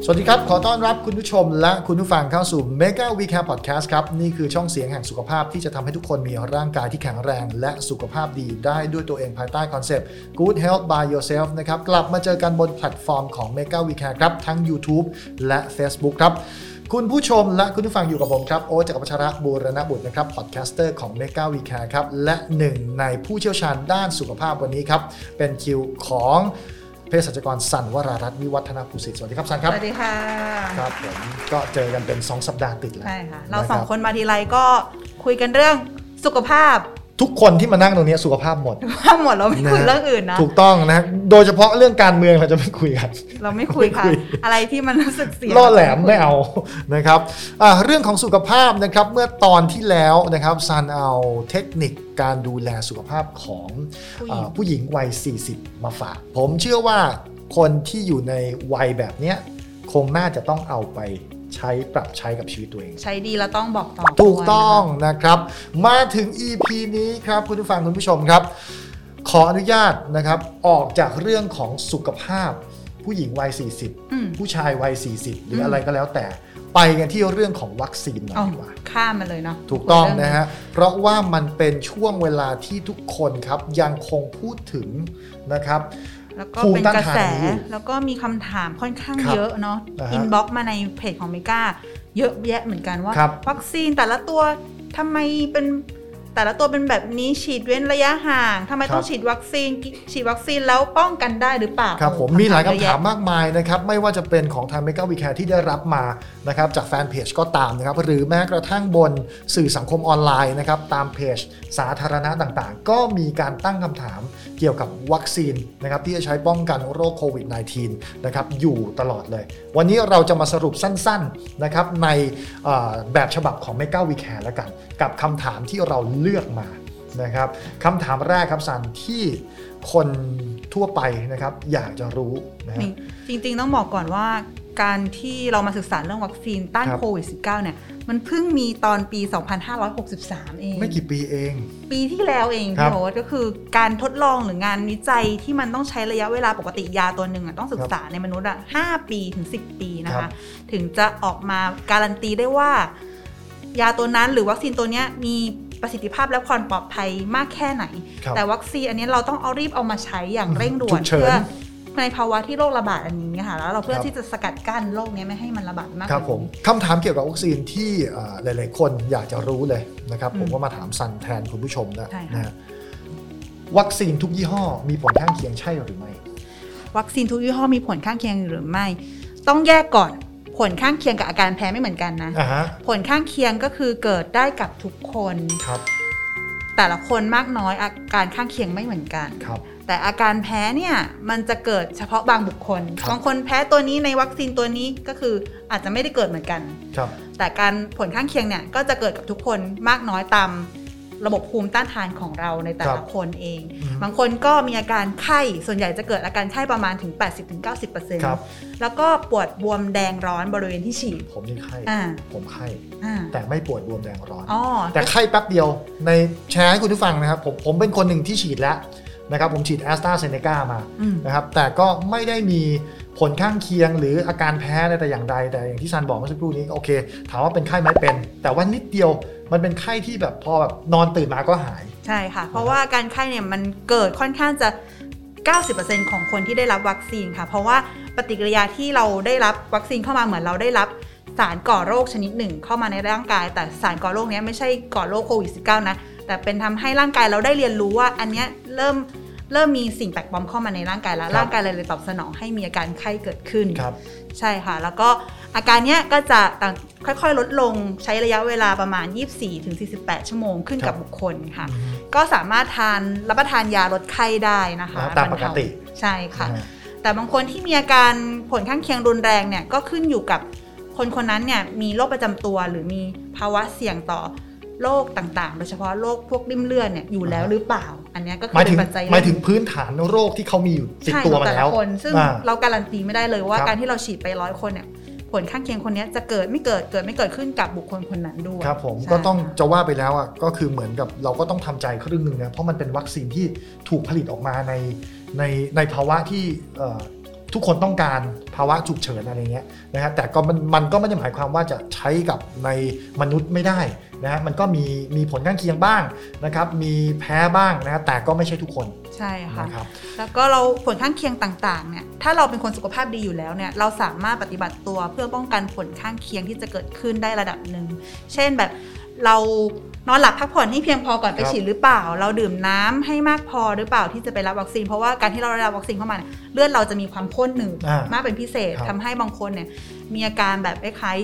สวัสดีครับขอต้อนรับคุณผู้ชมและคุณผู้ฟังเข้าสู่ Mega We Care Podcast ครับนี่คือช่องเสียงแห่งสุขภาพที่จะทำให้ทุกคนมีร่างกายที่แข็งแรงและสุขภาพดีได้ด้วยตัวเองภายใต้คอนเซปต์ Good Health by Yourself นะครับกลับมาเจอกันบนแพลตฟอร์มของ Mega We Care ครับทั้ง YouTube และ Facebook ครับคุณผู้ชมและคุณผู้ฟังอยู่กับผมครับโอ๊ต จักรพัชรบูรณบุตรนะครับพอดแคสเตอร์ของ Mega We Care ครับและหนึ่งในผู้เชี่ยวชาญด้านสุขภาพวันนี้ครับเป็นคิวของเภสัชกรสันวรารัตน์วิวัฒนภูสิทธิ์สวัสดีครับสันครับสวัสดีค่ะครับผมก็เจอกันเป็น2สัปดาห์ติดแล้วใช่ค่ะเรา2คนมาทีไรก็คุยกันเรื่องสุขภาพทุกคนที่มานั่งตรงนี้สุขภาพหมดเราไม่คุยเรื่องอื่นนะถูกต้องนะโดยเฉพาะเรื่องการเมืองเราจะไม่คุยกันเราไม่คุยค่ะอะไรที่มันรู้สึกเสียล่อแหลมไม่เอานะครับเรื่องของสุขภาพนะครับเมื่อตอนที่แล้วนะครับซันเอาเทคนิคการดูแลสุขภาพของผู้หญิงวัย40มาฝากผมเชื่อว่าคนที่อยู่ในวัยแบบนี้คงน่าจะต้องเอาไปปรับใช้กับชีวิตตัวเองใช้ดีแล้วต้องบอกต่อถูกต้องนะครับมาถึง EP นี้ครับคุณผู้ฟังคุณผู้ชมครับขออนุญาตนะครับออกจากเรื่องของสุขภาพผู้หญิงวัย40ผู้ชายวัย40หรืออะไรก็แล้วแต่ไปกันที่เรื่องของวัคซีนหน่อยดีกว่าข้ามมาเลยเนาะถูกต้องนะฮะเพราะว่ามันเป็นช่วงเวลาที่ทุกคนครับยังคงพูดถึงนะครับแล้วก็เป็นกระแสแล้วก็มีคำถามค่อนข้างเยอะเนาะอินบ็อกซ์มาในเพจของเมกาเยอะแยะเหมือนกันว่าวัคซีนแต่ละตัวทำไมเป็นแต่ละตัวเป็นแบบนี้ฉีดเว้นระยะห่างทำไมต้องฉีดวัคซีนแล้วป้องกันได้หรือเปล่าครับผมมีหลายคำถามมากมายนะครับไม่ว่าจะเป็นของทาง Mega We Care ที่ได้รับมานะครับจากแฟนเพจก็ตามนะครับหรือแม้กระทั่งบนสื่อสังคมออนไลน์นะครับตามเพจสาธารณะต่างๆก็มีการตั้งคำถามเกี่ยวกับวัคซีนนะครับที่จะใช้ป้องกันโรคโควิด -19 นะครับอยู่ตลอดเลยวันนี้เราจะมาสรุปสั้นๆนะครับในแบบฉบับของ Mega We Care แล้วกันกับคำถามที่เราเลือกมานะครับคำถามแรกครับสันที่คนทั่วไปนะครับอยากจะรู้นะจริงๆต้องบอกก่อนว่าการที่เรามาศึกษาเรื่องวัคซีนต้านโควิด -19 เนี่ยมันเพิ่งมีตอนปี 2563 เองไม่กี่ปีเองปีที่แล้วเองพี่โอ๊ตก็คือการทดลองหรืองานวิจัยที่มันต้องใช้ระยะเวลาปกติยาตัวหนึ่งต้องศึกษาในมนุษย์5 ปีถึง 10 ปีนะคะถึงจะออกมาการันตีได้ว่ายาตัวนั้นหรือวัคซีนตัวนี้มีประสิทธิภาพและความปลอดภัยมากแค่ไหนแต่วัคซีนอันนี้เราต้องรีบเอามาใช้อย่างเร่งด่วนเพื่อในภาวะที่โรคระบาดอันนี้ค่ะแล้วเราเพื่อที่จะสกัดกั้นโรคนี้ไม่ให้มันระบาดมากครับผมคำถามเกี่ยวกับวัคซีนที่หลายๆคนอยากจะรู้เลยนะครับผมก็มาถามซันแทนคุณผู้ชมนะวัคซีนทุกยี่ห้อมีผลข้างเคียงใช่หรือไม่วัคซีนทุกยี่ห้อมีผลข้างเคียงหรือไม่ต้องแยกก่อนผลข้างเคียงกับอาการแพ้ไม่เหมือนกันนะผลข้างเคียงก็คือเกิดได้กับทุกคนแต่ละคนมากน้อยอาการข้างเคียงไม่เหมือนกันแต่อาการแพ้เนี่ยมันจะเกิดเฉพาะบางบุคคลบางคนแพ้ตัวนี้ในวัคซีนตัวนี้ก็คืออาจจะไม่ได้เกิดเหมือนกันแต่การผลข้างเคียงเนี่ยก็จะเกิดกับทุกคนมากน้อยตามระบบภูมิต้านทานของเราในแต่ละคนเองบางคนก็มีอาการไข้ส่วนใหญ่จะเกิดอาการไข้ประมาณถึง 80-90% แล้วก็ปวดบวมแดงร้อนบริเวณที่ฉีดผมนี่ไข้ผมไข้แต่ไม่ปวดบวมแดงร้อนแต่ไข้แป๊บเดียวในแชร์ให้คุณผู้ฟังนะครับผมเป็นคนหนึ่งที่ฉีดแล้วนะครับผมฉีด AstraZeneca มานะครับแต่ก็ไม่ได้มีผลข้างเคียงหรืออาการแพ้อะไรแต่อย่างใดแต่อย่างที่ซันบอกเมื่อสักครู่นี้โอเคถามว่าเป็นไข้ไหมเป็นแต่ว่านิดเดียวมันเป็นไข้ที่แบบพอแบบนอนตื่นมาก็หายใช่ค่ะเพราะว่าการไข้เนี่ยมันเกิดค่อนข้างจะ 90% ของคนที่ได้รับวัคซีนค่ะเพราะว่าปฏิกิริยาที่เราได้รับวัคซีนเข้ามาเหมือนเราได้รับสารก่อโรคชนิดหนึ่งเข้ามาในร่างกายแต่สารก่อโรคนี้ไม่ใช่ก่อโรคโควิด -19 นะแต่เป็นทำให้ร่างกายเราได้เรียนรู้ว่าอันนี้เริ่มมีสิ่งแปลกปลอมเข้ามาในร่างกายแล้วร่างกายเลยตอบสนองให้มีอาการไข้เกิดขึ้นใช่ค่ะแล้วก็อาการเนี้ยก็จะค่อยๆลดลงใช้ระยะเวลาประมาณ 24-48 ชั่วโมงขึ้นกับบุคคลค่ะก็สามารถรับประทานยาลดไข้ได้นะคะตามปกติใช่ค่ะแต่บางคนที่มีอาการผลข้างเคียงรุนแรงเนี่ยก็ขึ้นอยู่กับคนนั้นเนี่ยมีโรคประจำตัวหรือมีภาวะเสี่ยงต่อโรคต่างๆโดยเฉพาะโรคพวกริ่มเลือดเนี่ยอยู่แล้วหรือเปล่าอันนี้ก็คือเป็นปัจจัยหมายถึงพื้นฐานโรคที่เขามีอยู่ติดตัวมาแล้วซึ่งเราการันตีไม่ได้เลยว่าการที่เราฉีดไป100 คนเนี่ยผลข้างเคียงคนนี้จะเกิดไม่เกิดขึ้นกับบุคคลคนนั้นด้วยครับผมก็ต้องจะว่าไปแล้วอ่ะก็คือเหมือนกับเราก็ต้องทำใจครึ่งนึงนะเพราะมันเป็นวัคซีนที่ถูกผลิตออกมาในภาวะที่ทุกคนต้องการภาวะฉุกเฉินอะไรเงี้ยนะครับแต่ก็มันก็ไม่ได้หมายความว่าจะใช้กับในมนุษย์ไม่ได้นะมันก็มีผลข้างเคียงบ้างนะครับมีแพ้บ้างนะแต่ก็ไม่ใช่ทุกคนใช่ค่ะแล้วก็เราผลข้างเคียงต่างๆเนี่ยถ้าเราเป็นคนสุขภาพดีอยู่แล้วเนี่ยเราสามารถปฏิบัติตัวเพื่อป้องกันผลข้างเคียงที่จะเกิดขึ้นได้ระดับหนึ่งเช่นแบบเรานอนหลับพักผ่อนให้เพียงพอก่อนไปฉีดหรือเปล่าเราดื่มน้ำให้มากพอหรือเปล่าที่จะไปรับวัคซีนเพราะว่าการที่เราได้รับวัคซีนเข้ามาเลือดเราจะมีความข้นหนืดมากเป็นพิเศษทำให้บางคนเนี่ยมีอาการแบบคล้าย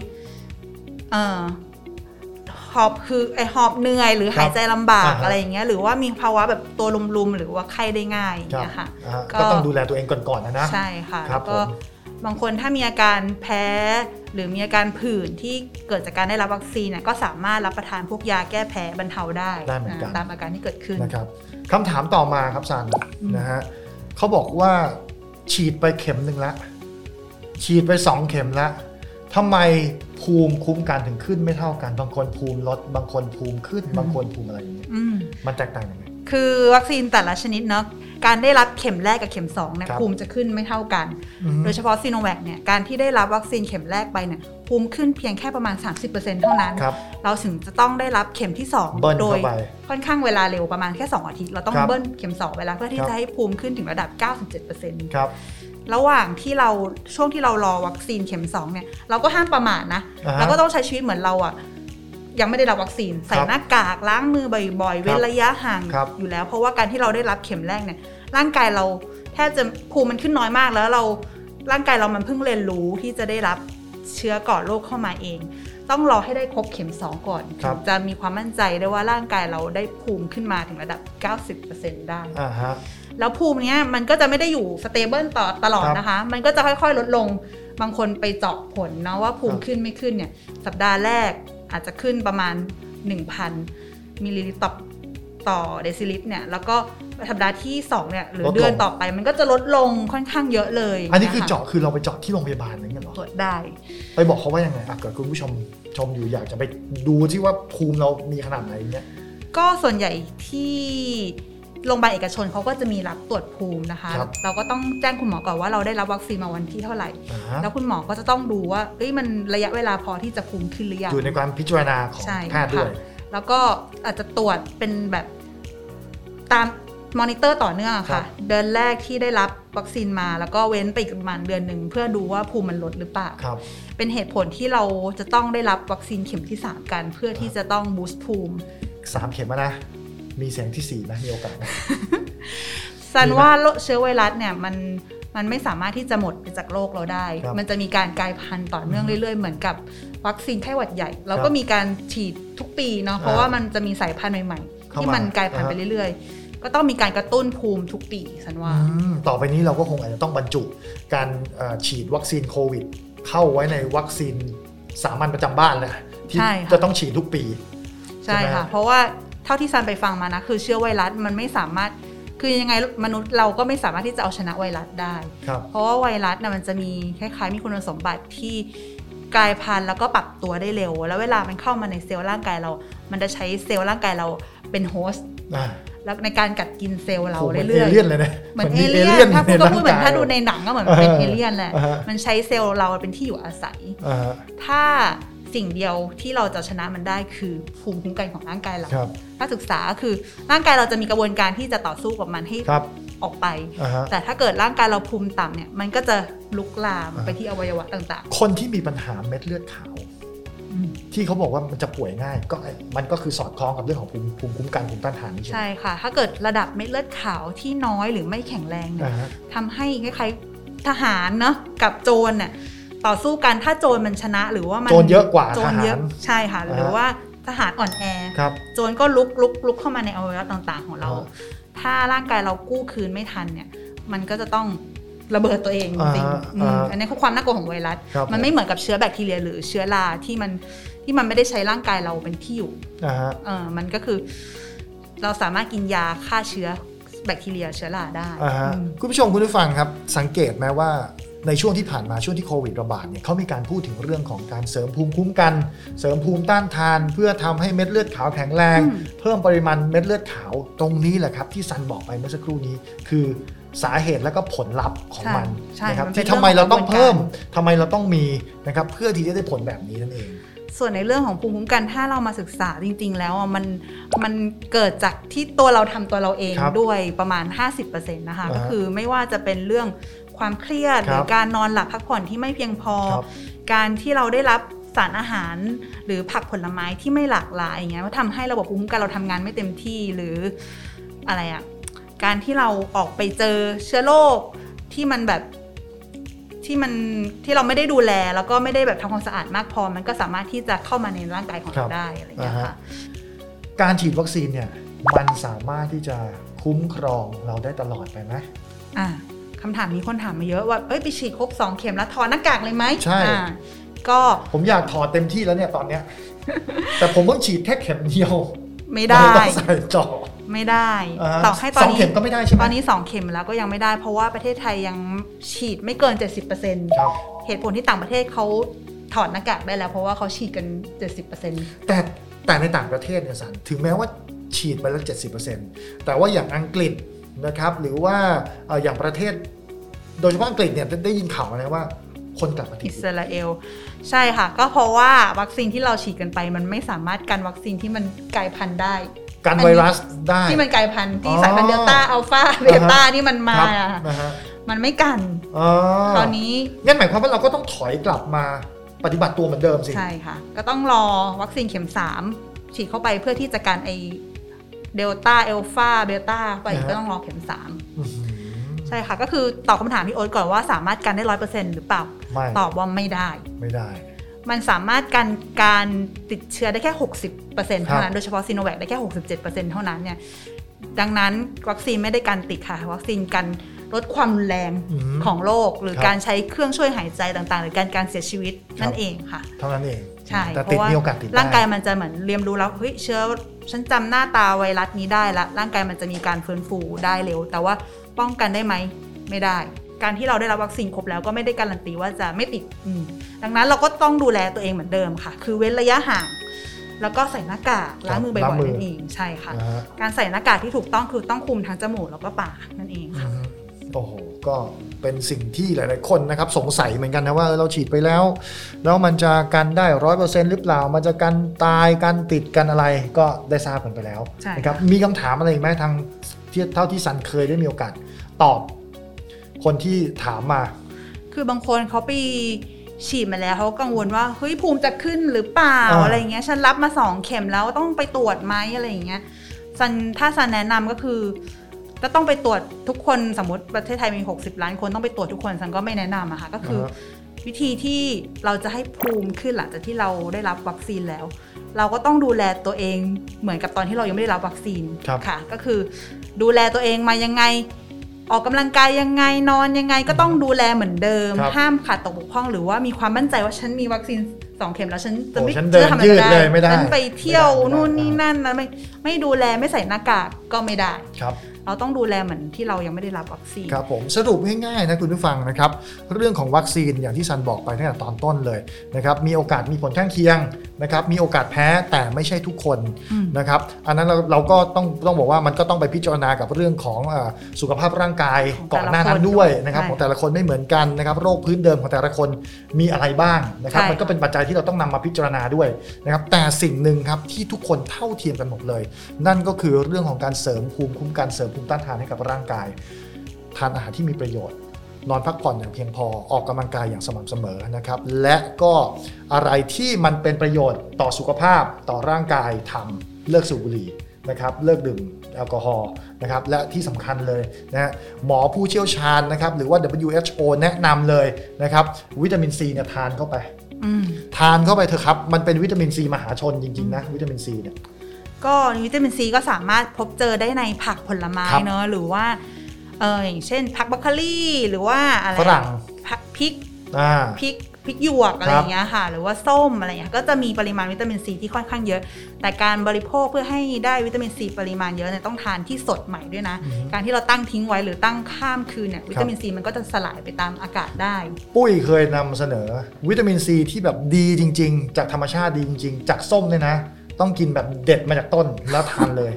หอบคือหอบเหนื่อยหรือหายใจลำบากอะไรอย่างเงี้ยหรือว่ามีภาวะแบบตัวลุมๆหรือว่าไข้ได้ง่ายอย่างเงี้ยค่ะก็ต้องดูแลตัวเองก่อนๆนะใช่ค่ะแล้วก็บางคนถ้ามีอาการแพ้หรือมีอาการผื่นที่เกิดจากการได้รับวัคซีนก็สามารถรับประทานพวกยาแก้แพ้บรรเทาได้ตามอาการที่เกิดขึ้นนะครับคำถามต่อมาครับซันนะฮะเขาบอกว่าฉีดไปเข็มหนึ่งแล้วฉีดไป2เข็มแล้วทำไมภูมิคุ้มกันถึงขึ้นไม่เท่ากันบางคนภูมิลดบางคนภูมิขึ้นบางคนภูมิอะไรอย่างเงี้ยมันแตกต่างยังไงคือวัคซีนแต่ละชนิดเนาะการได้รับเข็มแรกกับเข็ม2เนี่ยภูมิจะขึ้นไม่เท่ากันโดยเฉพาะซีโนแวคเนี่ยการที่ได้รับวัคซีนเข็มแรกไปเนี่ยภูมิขึ้นเพียงแค่ประมาณ 30% เท่านั้นเราถึงจะต้องได้รับเข็มที่2โดยค่อนข้างเวลาเร็วประมาณแค่2อาทิตย์เราต้องเบิ้ลเข็ม2เวลาเพื่อที่จะให้ภูมิขึ้นถึงระดับ 97% ครับระหว่างที่ช่วงที่เรารอวัคซีนเข็ม2เนี่ยเราก็ห้ามประมาทนะเราก็ต้องใช้ชีวิตเหมือนเรายังไม่ได้รับวัคซีนใส่หน้ากากล้างมือบ่อยๆเว้นระยะห่างอยู่แล้วเพราะว่าการที่เราได้รับเข็มแรกเนี่ยร่างกายเราแทบจะภูมิมันขึ้นน้อยมากแล้วร่างกายเรามันเพิ่งเรียนรู้ที่จะได้รับเชื้อก่อโรคเข้ามาเองต้องรอให้ได้ครบเข็ม2ก่อนถึงจะมีความมั่นใจได้ว่าร่างกายเราได้ภูมิขึ้นมาถึงระดับ 90% ได้แล้วภูมิเนี้ยมันก็จะไม่ได้อยู่สเตเบิลตลอดนะคะมันก็จะค่อยๆลดลงบางคนไปเจาะผลนะว่าภูมิขึ้นไม่ขึ้นเนี่ยสัปดาห์แรกอาจจะขึ้นประมาณ 1,000 มิลลิลิตรต่อเดซิลิตรเนี่ยแล้วก็สัปดาห์ที่2เนี่ยหรือเดือนต่อไปมันก็จะลดลงค่อนข้างเยอะเลยอันนี้คือเจาะคือเราไปเจาะที่โรงพยาบาลอะไรเงี้ยหรอตรวจได้ไปบอกเขาว่ายังไงเกิดคุณผู้ชมอยู่อยากจะไปดูที่ว่าภูมิเรามีขนาดไหนเนี่ยก็ส่วนใหญ่ที่โรงพยาบาลเอกชนเขาก็จะมีรับตรวจภูมินะคะเราก็ต้องแจ้งคุณหมอก่อนว่าเราได้รับวัคซีนมาวันที่เท่าไหร่แล้วคุณหมอก็จะต้องดูว่ามันระยะเวลาพอที่จะภูมิขึ้นหรือยังอยู่ในการพิจารณาของแพทย์ด้วยแล้วก็อาจจะตรวจเป็นแบบตามมอนิเตอร์ต่อเนื่องค่ะเดือนแรกที่ได้รับวัคซีนมาแล้วก็เว้นไปอีกประมาณเดือนนึงเพื่อดูว่าภูมิมันลดหรือเปล่าเป็นเหตุผลที่เราจะต้องได้รับวัคซีนเข็มที่3กันเพื่อที่จะต้องบูสต์ภูมิ 3เข็มนะมีเสียงที่4นะมีโอกาสนะซันว่าเชื้อไวรัสเนี่ยมันไม่สามารถที่จะหมดไปจากโลกเราได้มันจะมีการกลายพันธุ์ต่อเนื่องเรื่อยๆเหมือนกับวัคซีนไข้หวัดใหญ่เราก็มีการฉีดทุกปีเนาะเพราะว่ามันจะมีสายพันธุ์ใหม่ๆที่มันกลายพันธุ์ไปเรื่อยๆก็ต้องมีการกระตุ้นภูมิทุกปีซันว่าต่อไปนี้เราก็คงอาจจะต้องบรรจุการฉีดวัคซีนโควิดเข้าไว้ในวัคซีนสามัญประจำบ้านเลยที่จะต้องฉีดทุกปีใช่ค่ะเพราะว่าเท่าที่ซันไปฟังมานะคือเชื้อไวรัสมันไม่สามารถคือยังไงมนุษย์เราก็ไม่สามารถที่จะเอาชนะไวรัสได้เพราะว่าไวรัสนะมันจะมีคล้ายๆมีคุณสมบัติที่กลายพันธุ์แล้วก็ปรับตัวได้เร็วแล้วเวลามันเข้ามาในเซลล์ร่างกายเรามันจะใช้เซลล์ร่างกายเราเป็นโฮสต์แล้วในการกัดกินเซลล์เราเรื่อยๆเหมือนเอเลี่ยนถ้าพูดเหมือนถ้าดูในหนังก็เหมือนเป็นเอเลี่ยนแหละมันใช้เซลล์เราเป็นที่อยู่อาศัยถ้าสิ่งเดียวที่เราจะชนะมันได้คือภูมิคุ้มกันของร่างกายเราถ้าศึกษาคือร่างกายเราจะมีกระบวนการที่จะต่อสู้กับมันให้ออกไปแต่ถ้าเกิดร่างกายเราภูมิต่ำเนี่ยมันก็จะลุกลามไปที่อวัยวะต่างๆคนที่มีปัญหาเม็ดเลือดขาวที่เขาบอกว่ามันจะป่วยง่ายก็มันก็คือสอดคล้องกับเรื่องของภูมิคุ้มกันภูมิต้านทานนี่ใช่ค่ะถ้าเกิดระดับเม็ดเลือดขาวที่น้อยหรือไม่แข็งแรงเนี่ยทำให้คล้ายๆทหารเนาะกับโจรเนี่ยต่อสู้กันถ้าโจรมันชนะหรือว่ามันโจรเยอะกว่าโจรเยอะใช่ค่ะหรือว่าทหารอ่อนแอโจรก็ลุกเข้ามาในอวัยวะต่างๆของเราถ้าร่างกายเรากู้คืนไม่ทันเนี่ยมันก็จะต้องระเบิดตัวเองจริงอันนี้คือความน่ากลัวของไวรัสมันไม่เหมือนกับเชื้อแบคทีเรียหรือเชื้อราที่มันไม่ได้ใช้ร่างกายเราเป็นที่อยู่มันก็คือเราสามารถกินยาฆ่าเชื้อแบคทีเรียเชื้อราได้คุณผู้ชมคุณผู้ฟังครับสังเกตไหมว่าในช่วงที่ผ่านมาช่วงที่โควิดระบาดเนี่ยเขามีการพูดถึงเรื่องของการเสริมภูมิคุ้มกันเสริมภูมิต้านทานเพื่อทำให้เม็ดเลือดขาวแข็งแรงเพิ่มปริมาณเม็ดเลือดขาวตรงนี้แหละครับที่ซันบอกไปเมื่อสักครู่นี้คือสาเหตุและก็ผลลัพธ์ของมันใช่นะครับมันเป็นที่ทำไมเราต้องเพิ่มเรื่องของกระบวนการทำไมเราต้องมีนะครับเพื่อที่จะได้ผลแบบนี้นั่นเองส่วนในเรื่องของภูมิคุ้มกันถ้าเรามาศึกษาจริงๆแล้วมันเกิดจากที่ตัวเราทำตัวเราเองด้วยประมาณ 50% นะคะก็คือไม่ว่าจะเป็นเรื่องความเครียดหรือการนอนหลับพักผ่อนที่ไม่เพียงพอการที่เราได้รับสารอาหารหรือผักผลไม้ที่ไม่หลากหลายอย่างเงี้ยว่าทำให้ระบบภูมิคุ้มกันเราทำงานไม่เต็มที่หรืออะไรอะการที่เราออกไปเจอเชื้อโรคที่มันแบบที่เราไม่ได้ดูแลแล้วก็ไม่ได้แบบทำความสะอาดมากพอมันก็สามารถที่จะเข้ามาในร่างกายของเราได้อะไรอย่างเงี้ยค่ะการฉีดวัคซีนเนี่ยมันสามารถที่จะคุ้มครองเราได้ตลอดไปไหมคำถามนี้คนถามมาเยอะว่าไปฉีดครบ2เข็มแล้วถอดหน้ากากเลยไหมใช่ก็ผมอยากถอดเต็มที่แล้วเนี่ยตอนเนี้ย แต่ผมเพิ่งฉีดแค่เข็มเดียวไม่ได้ต้องใส่จ่อไม่ได้ต่อให้ตอนนี้ 2 เข็มก็ไม่ได้ใช่ไหมตอนนี้2เข็มแล้วก็ยังไม่ได้เพราะว่าประเทศไทยยังฉีดไม่เกิน 70% ครับเหตุผลที่ต่างประเทศเขาถอดหน้ากากได้แล้วเพราะว่าเขาฉีดกัน 70% แต่ในต่างประเทศเนี่ยสันถึงแม้ว่าฉีดไปแล้ว 70% แต่ว่าอย่างอังกฤษนะครับหรือว่าอย่างประเทศโดยเฉพาะอังกฤษเนี่ยได้ยินข่าวนะว่าคนกลับมาอิสราเอลใช่ค่ะก็เพราะว่าวัคซีนที่เราฉีดกันไปมันไม่สามารถกันวัคซีนที่มันกลายพันธุ์ได้กันไวรัสได้ที่มันกลายพันธุ์ที่สายพันธุ์เดลต้าอัลฟาเบต้าที่มันมามันไม่กันคราวนี้งั้นหมายความว่าเราก็ต้องถอยกลับมาปฏิบัติตัวเหมือนเดิมสิใช่ค่ะก็ต้องรอวัคซีนเข็ม3ฉีดเข้าไปเพื่อที่จะกันไอเดลต้าอัลฟาเบต้าไปก็ต้องรอเข็ม3ใช่ค่ะก็คือตอบคำถามพี่โอ๊ตก่อนว่าสามารถกันได้ 100% หรือเปล่าตอบว่าไม่ได้มันสามารถกันการติดเชื้อได้แค่ 60% เท่านั้นโดยเฉพาะซีโนแวคได้แค่ 67% เท่านั้นเนี่ยดังนั้นวัคซีนไม่ได้กันติดค่ะวัคซีนกันลดความรุนแรงของโรคหรือการใช้เครื่องช่วยหายใจต่างๆหรือการเสียชีวิตนั่นเองค่ะเท่านั้นเองใช่แต่ติดมีโอกาสติดร่างกายมันจะเหมือนเรียนรู้แล้วเฮ้ยเชื้อฉันจำหน้าตาไวรัสนี้ได้ละร่างกายมันจะมีการฟื้นฟูได้เร็วแต่ว่าป้องกันได้ไหมไม่ได้การที่เราได้รับวัคซีนครบแล้วก็ไม่ได้การันตีว่าจะไม่ติดดังนั้นเราก็ต้องดูแลตัวเองเหมือนเดิมค่ะคือเว้นระยะห่างแล้วก็ใส่หน้ากากล้างมือบ่อยๆนั่นเองใช่ค่ะการใส่หน้ากากที่ถูกต้องคือต้องคุมทั้งจมูกแล้วก็ปากนั่นเองค่ะโอ้โหก็เป็นสิ่งที่หลายๆคนนะครับสงสัยเหมือนกันนะว่าเราฉีดไปแล้วมันจะกันได้ 100% หรือเปล่ามันจะกันตายกันติดกันอะไรก็ได้ทราบกันไปแล้วนะครับมีคำถามอะไรอีกไหมทางเท่าที่ซันเคยได้มีโอกาสตอบคนที่ถามมาคือบางคนเขาไปฉีดมาแล้วเขากังวลว่าเฮ้ยภูมิจะขึ้นหรือเปล่าอะไรเงี้ยฉันรับมา2เข็มแล้วต้องไปตรวจไหมอะไรอย่างเงี้ยถ้าซันแนะนำก็คือก็ต้องไปตรวจทุกคนสมมติประเทศไทยมี60ล้านคนต้องไปตรวจทุกคนซันก็ไม่แนะนำอะค่ะก็คือวิธีที่เราจะให้ภูมิขึ้นหลังจากที่เราได้รับวัคซีนแล้วเราก็ต้องดูแลตัวเองเหมือนกับตอนที่เรายังไม่ได้รับวัคซีนค่ะก็คือดูแลตัวเองมายังไงออกกำลังกายยังไงนอนยังไงก็ต้องดูแลเหมือนเดิมห้ามขาดตกบกพร่องหรือว่ามีความมั่นใจว่าฉันมีวัคซีน2เข็มแล้วฉันจะไม่ทำอะไรไม่ได้ฉันไปเที่ยวนู่นนี่นั่นแล้วไม่ดูแลไม่ใส่หน้ากากก็ไม่ได้เราต้องดูแลเหมือนที่เรายังไม่ได้รับวัคซีนครับผมสรุปง่ายๆนะคุณผู้ฟังนะครับเรื่องของวัคซีนอย่างที่ซันบอกไปตั้งแต่ตอนต้นเลยนะครับมีโอกาสมีผลข้างเคียงนะครับมีโอกาสแพ้แต่ไม่ใช่ทุกคนนะครับอันนั้นเราก็ต้องบอกว่ามันก็ต้องไปพิจารณากับเรื่องของสุขภาพร่างกายก่อนหน้านั้นด้วยนะครับของแต่ละคนไม่เหมือนกันนะครับโรคพื้นเดิมของแต่ละคนมีอะไรบ้างนะครับมันก็เป็นปัจจัยที่เราต้องนำมาพิจารณาด้วยนะครับแต่สิ่งหนึ่งครับที่ทุกคนเท่าเทียมกันหมดเลยนั่นก็คือเรื่องของการเสริมภูมิคุ้มกันเสริมภูมิต้านทานให้กับร่างกายทานอาหารที่มีประโยชน์นอนพักผ่อนอย่างเพียงพอออกกำลังกายอย่างสม่ำเสมอนะครับและก็อะไรที่มันเป็นประโยชน์ต่อสุขภาพต่อร่างกายทำเลิกสูบบุหรี่นะครับเลิกดื่มแอลกอฮอล์นะครับและที่สำคัญเลยนะฮะหมอผู้เชี่ยวชาญนะครับหรือว่า WHO แนะนำเลยนะครับวิตามินซีเนี่ยทานเข้าไปทานเข้าไปเถอะครับมันเป็นวิตามินซีมหาชนจริงๆนะวิตามินซีเนี่ยก็วิตามินซีก็สามารถพบเจอได้ในผักผลไม้เนอะหรือว่าอย่างเช่นผักบรอกโคลีหรือว่าอะไรฝรั่งผักพริกหยวกอะไรอย่างเงี้ยค่ะหรือว่าส้มอะไรอย่างเงี้ยก็จะมีปริมาณวิตามินซีที่ค่อนข้างเยอะแต่การบริโภคเพื่อให้ได้วิตามินซีปริมาณเยอะเนี่ยต้องทานที่สดใหม่ด้วยนะการที่เราตั้งทิ้งไว้หรือตั้งข้ามคืนเนี่ยวิตามินซีมันก็จะสลายไปตามอากาศได้ปุ้ยเคยนำเสนอวิตามินซีที่แบบดีจริงๆจากธรรมชาติดีจริงๆจากส้มเนี่ยนะต้องกินแบบเด็ดมาจากต้นแล้วทานเลย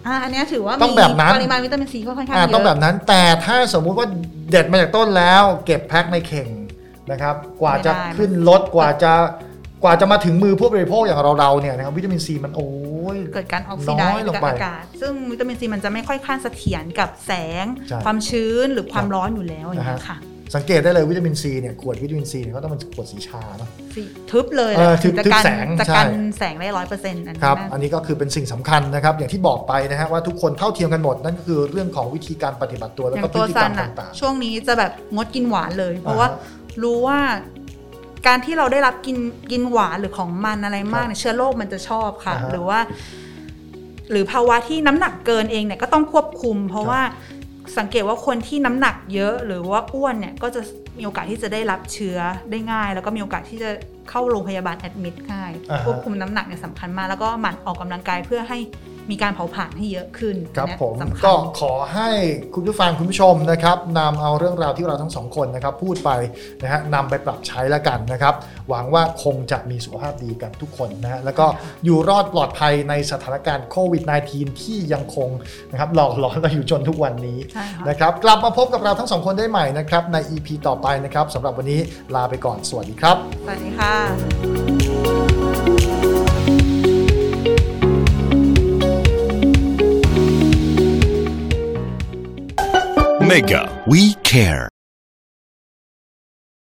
อันนี้ถือว่ามีปริมาณวิตามินซีค่อนข้างเยอะต้องแบบนั้นแต่ถ้าสมมุติว่าเด็ดมาจากต้นแล้วเก็บแพ็คในเข่งนะครับกว่าจะขึ้นรถกว่าจะมาถึงมือผู้บริโภคอย่างเราเนี่ยนะครับวิตามินซีมันเกิดการออกซิไดซ์กับอากาศซึ่งวิตามินซีมันจะไม่ค่อยคลาดเสถียรกับแสงความชื้นหรือความร้อนอยู่แล้วอย่างนี้ค่ะสังเกตได้เลยวิตามินซีเนี่ยขวดวิตามินซีเนี่ยเขาต้องเป็นขวดสีชาเนาะสีทึบเลยทึบแสงจะกันแสงได้ 100% ครับอันนี้ก็คือเป็นสิ่งสำคัญนะครับอย่างที่บอกไปนะฮะว่าทุกคนเท่าเทียมกันหมดนั่นก็คือเรื่องของวิธีการปฏิบัติตัวแล้วก็พฤติกรรมต่างๆช่วงนี้จะแบบงดกินหวานเลยเพราะว่ารู้ว่าการที่เราได้รับกินหวานหรือของมันอะไรมากเนี่ยเชื้อโรคมันจะชอบค่ะหรือภาวะที่น้ำหนักเกินเองเนี่ยก็ต้องควบคุมเพราะว่าสังเกตว่าคนที่น้ำหนักเยอะหรือว่าอ้วนเนี่ยก็จะมีโอกาสที่จะได้รับเชื้อได้ง่ายแล้วก็มีโอกาสที่จะเข้าโรงพยาบาลแอดมิดง่ายควบคุมน้ำหนักเนี่ยสำคัญมากแล้วก็หมั่นออกกำลังกายเพื่อให้มีการเผาผลาญให้เยอะขึ้นครับผมก็ขอให้คุณผู้ฟังคุณผู้ชมนะครับนำเอาเรื่องราวที่เราทั้งสองคนนะครับพูดไปนะฮะนำไปปรับใช้แล้วกันนะครับหวังว่าคงจะมีสุขภาพดีกันทุกคนนะฮะแล้วก็อยู่รอดปลอดภัยในสถานการณ์โควิด -19 ที่ยังคงนะครับหลอกหลอนเราอยู่จนทุกวันนี้นะครับกลับมาพบกับเราทั้งสองคนได้ใหม่นะครับใน EP ต่อไปนะครับสำหรับวันนี้ลาไปก่อนสวัสดีครับสวัสดีค่ะ Mega We Care